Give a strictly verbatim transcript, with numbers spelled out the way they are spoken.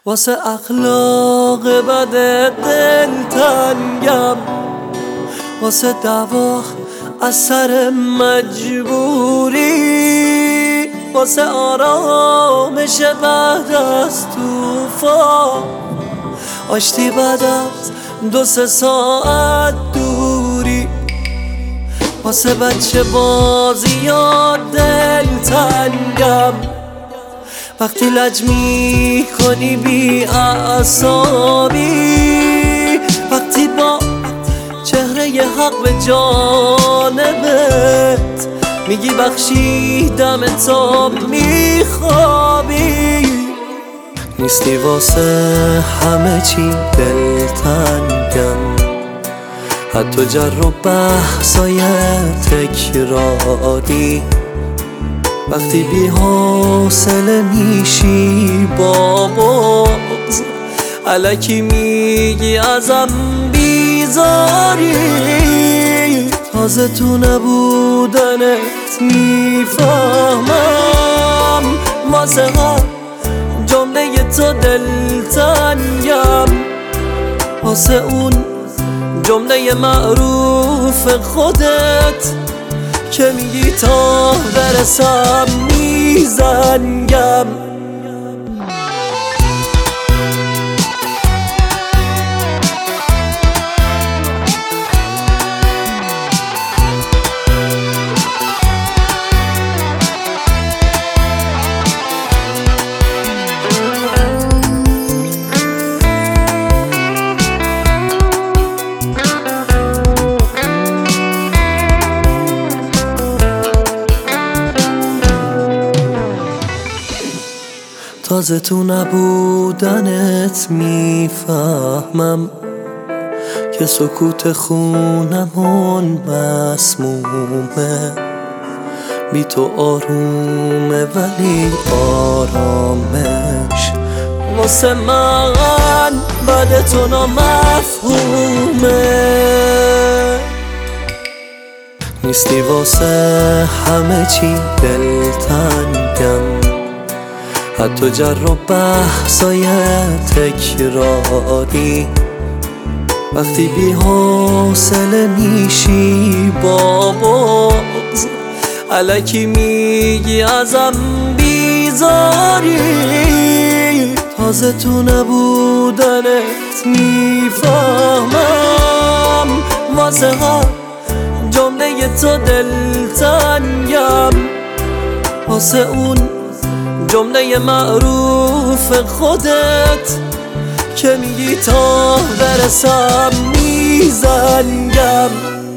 واسه اخلاق بد دلتنگم، واسه دعوا از سر مجبوری، واسه آرامش بعد از توفان، آشتی بعد از دو سه ساعت دوری، واسه بچه بازیات دلتنگم، وقتی لج می کنی بی اعصابی، وقتی با چهره ی حق به جانبت میگی بخشیدم تا میخوابی، نیستی واسه همه چی دلتنگم، حتی جر و بحثای تکراری، وقتی بی حوصله میشی با بغض الکی میگی ازم بیزاری، تازه تو نبودنت میفهمم، واسه هر جمله تو دلتنگم، واسه اون جمله معروف خودت که میگی تا برسم میزنگم. تازه تو نبودنت میفهمم که سکوت خونمون مسمومه، بی تو آرومه ولی آرامش واسه من بعد تو نامفهومه، نیستی واسه همه چی دلتنگم، حتی جر و بحثای تکراری، وقتی بی حوصله میشی با بغض الکی میگی ازم بیزاری، تازه تو نبودنت میفهمم، واسه هر جمله تو دلتنگم، واسه اون جمله معروف خودت که میگی تا برسم میزنگم.